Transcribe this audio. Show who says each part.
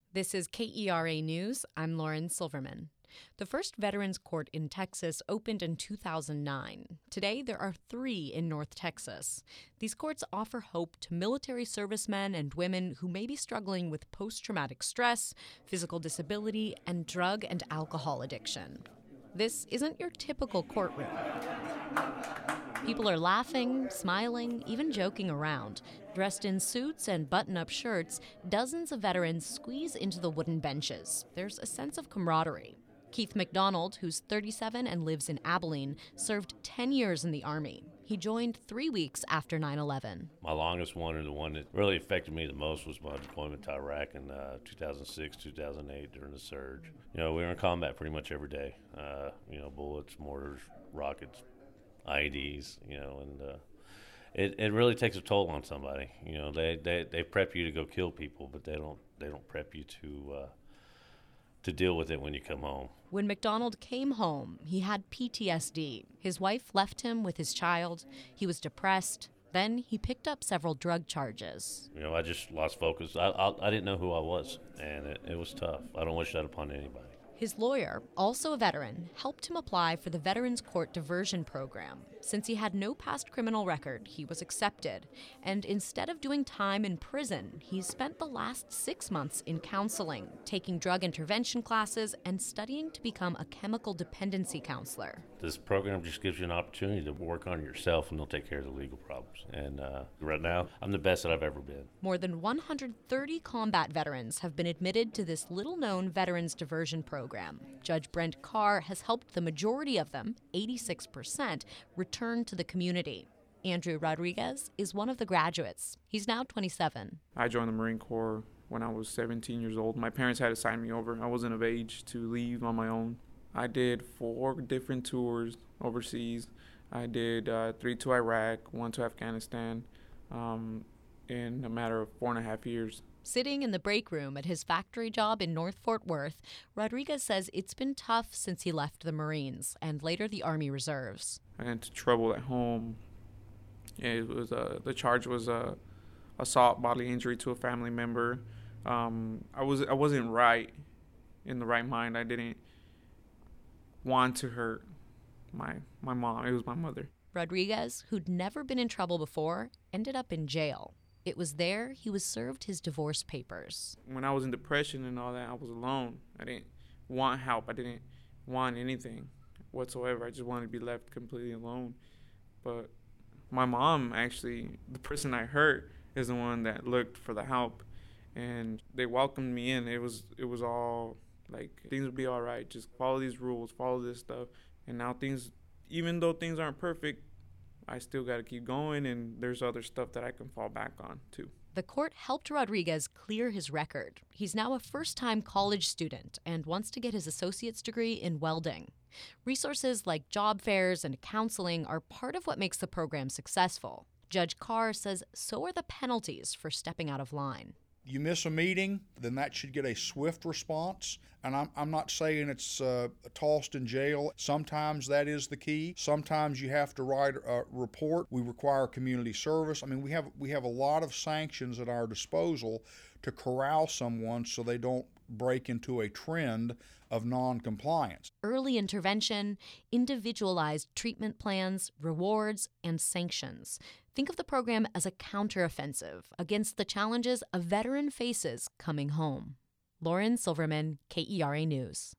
Speaker 1: This is KERA News. I'm Lauren Silverman. The first Veterans Court in Texas opened in 2009. Today, there are 3 in North Texas. These courts offer hope to military servicemen and women who may be struggling with post-traumatic stress, physical disability, and drug and alcohol addiction. This isn't your typical courtroom. People are laughing, smiling, even joking around. Dressed in suits and button-up shirts, dozens of veterans squeeze into the wooden benches. There's a sense of camaraderie. Keith McDonald, who's 37 and lives in Abilene, served 10 years in the Army. He joined 3 weeks after 9/11.
Speaker 2: My longest one, and the one that really affected me the most, was my deployment to Iraq in 2006, 2008 during the surge. We were in combat pretty much every day. Bullets, mortars, rockets, IEDs, and it really takes a toll on somebody. They prep you to go kill people, but they don't prep you to deal with it when you come home.
Speaker 1: When McDonald came home, he had PTSD. His wife left him with his child. He was depressed. Then he picked up several drug charges.
Speaker 2: I just lost focus. I didn't know who I was, and it was tough. I don't wish that upon anybody.
Speaker 1: His lawyer, also a veteran, helped him apply for the Veterans Court Diversion Program. Since he had no past criminal record, he was accepted. And instead of doing time in prison, he spent the last 6 months in counseling, taking drug intervention classes, and studying to become a chemical dependency counselor.
Speaker 2: This program just gives you an opportunity to work on yourself, and they'll take care of the legal problems. And right now, I'm the best that I've ever been.
Speaker 1: More than 130 combat veterans have been admitted to this little-known Veterans Diversion Program. Judge Brent Carr has helped the majority of them, 86%, return to the community. Andrew Rodriguez is one of the graduates. He's now 27.
Speaker 3: I joined the Marine Corps when I was 17 years old. My parents had to sign me over. I wasn't of age to leave on my own. I did 4 different tours overseas. I did 3 to Iraq, 1 to Afghanistan, in a matter of 4.5 years.
Speaker 1: Sitting in the break room at his factory job in North Fort Worth, Rodriguez says it's been tough since he left the Marines and later the Army Reserves.
Speaker 3: I got into trouble at home. It was the charge was assault, bodily injury to a family member. I wasn't right in the right mind. I didn't want to hurt my mom. It was my mother.
Speaker 1: Rodriguez, who'd never been in trouble before, ended up in jail. It was there he was served his divorce papers.
Speaker 3: When I was in depression and all that, I was alone. I didn't want help. I didn't want anything whatsoever. I just wanted to be left completely alone. But my mom, actually, the person I hurt, is the one that looked for the help. And they welcomed me in. It was all like, things will be all right. Just follow these rules, follow this stuff. And now things, even though things aren't perfect, I still got to keep going, and there's other stuff that I can fall back on, too.
Speaker 1: The court helped Rodriguez clear his record. He's now a first-time college student and wants to get his associate's degree in welding. Resources like job fairs and counseling are part of what makes the program successful. Judge Carr says so are the penalties for stepping out of line.
Speaker 4: You miss a meeting, then that should get a swift response. And I'm not saying it's tossed in jail. Sometimes that is the key. Sometimes you have to write a report. We require community service. I mean, we have a lot of sanctions at our disposal to corral someone so they don't break into a trend of non-compliance.
Speaker 1: Early intervention, individualized treatment plans, rewards, and sanctions. Think of the program as a counteroffensive against the challenges a veteran faces coming home. Lauren Silverman, KERA News.